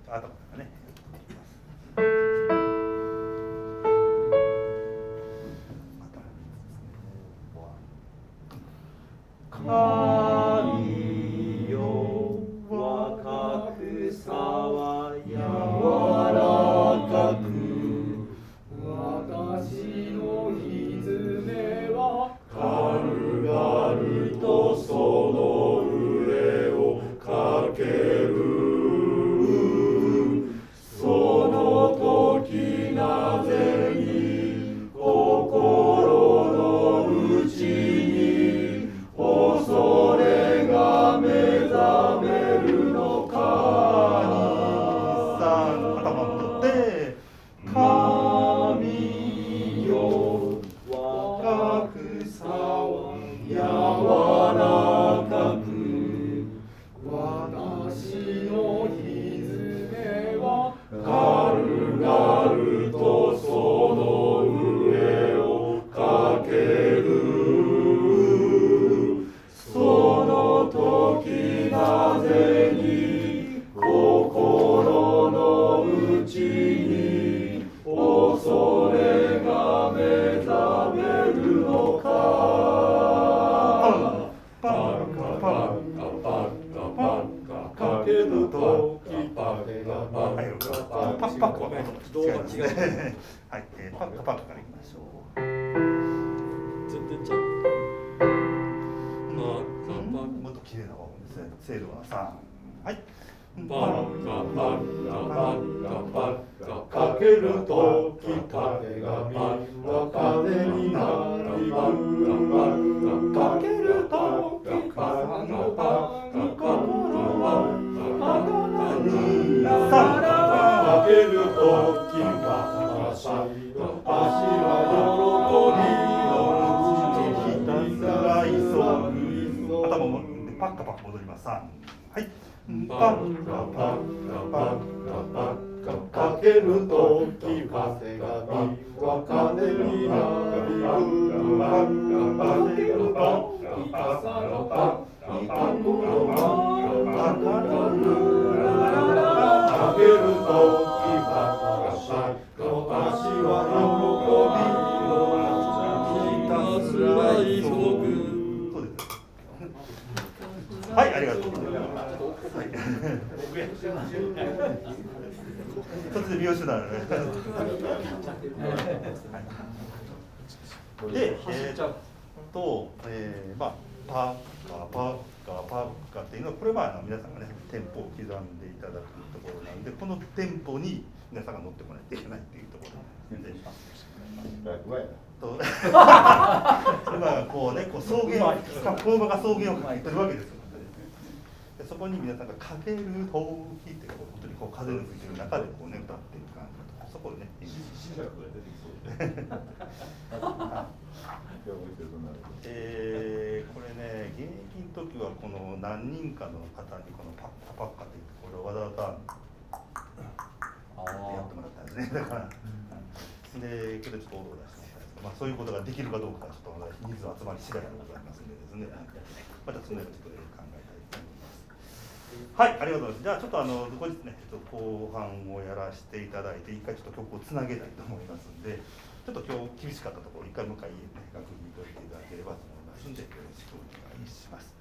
頭からね。 神よ若草は柔らかく、私の蹄は軽々とその上をかける。その時なぜに心の内に恐れが目覚めるのか。 頭戻って神よ若草は柔らかく、私の蹄は軽々とその上をかける。その時なぜに心の内に恐れが目覚めるのか。パッカパッカパッカパッカかけるときパッカパッカパッカパッカは動画違うね。はい、パッカパッカからいきましょう。 全然ちゃう。 もっと綺麗な方ですね。精度は3。はい。 パッカパッカパッカパッカかけるとき風がみんな風になりく。かけるとき風のパッカ心は儚になら。かけるとき私は喜びのうちにひたすら急ぐ。 頭もパッカパッカ戻ります。3。はい。 パッカパッカパッカパッカかけるとき風がみは風になりく。パッカかけるとき傘のパッカ心は儚になら。かけるとき私は喜びのひたすら急ぐ。 そうです。はい、ありがとうございます。はい。途中で美容師だね。で、まあパッカパッカパッカっていうのはこれは皆さんがねテンポを刻んでいただくところなんで、このテンポに皆さんが乗ってこないといけないっていうところなんで。今こうね、こう草原を工場が草原をかけてるわけですよ。でそこに皆さんがかけるときってこう本当にこう風の吹いてる中でこうね歌ってる感じとか、そこでね。これね、現役の時はこの何人かの方にこのパッカパッカって言ってこれをわざわざやってもらったんですね。だからでけどちょっと音を出してもらったんですけど、まあそういうことができるかどうかちょっと人数集まり次第でございますのでですね、またその辺ちょっと考えたいと思います。はい、ありがとうございます。じゃあちょっと後日ね、後半をやらせていただいて一回ちょっと曲をつなげたいと思いますんで、ちょっと今日厳しかったところ一回もう一回ね楽譜に取りていただければと思いますんでよろしくお願いします。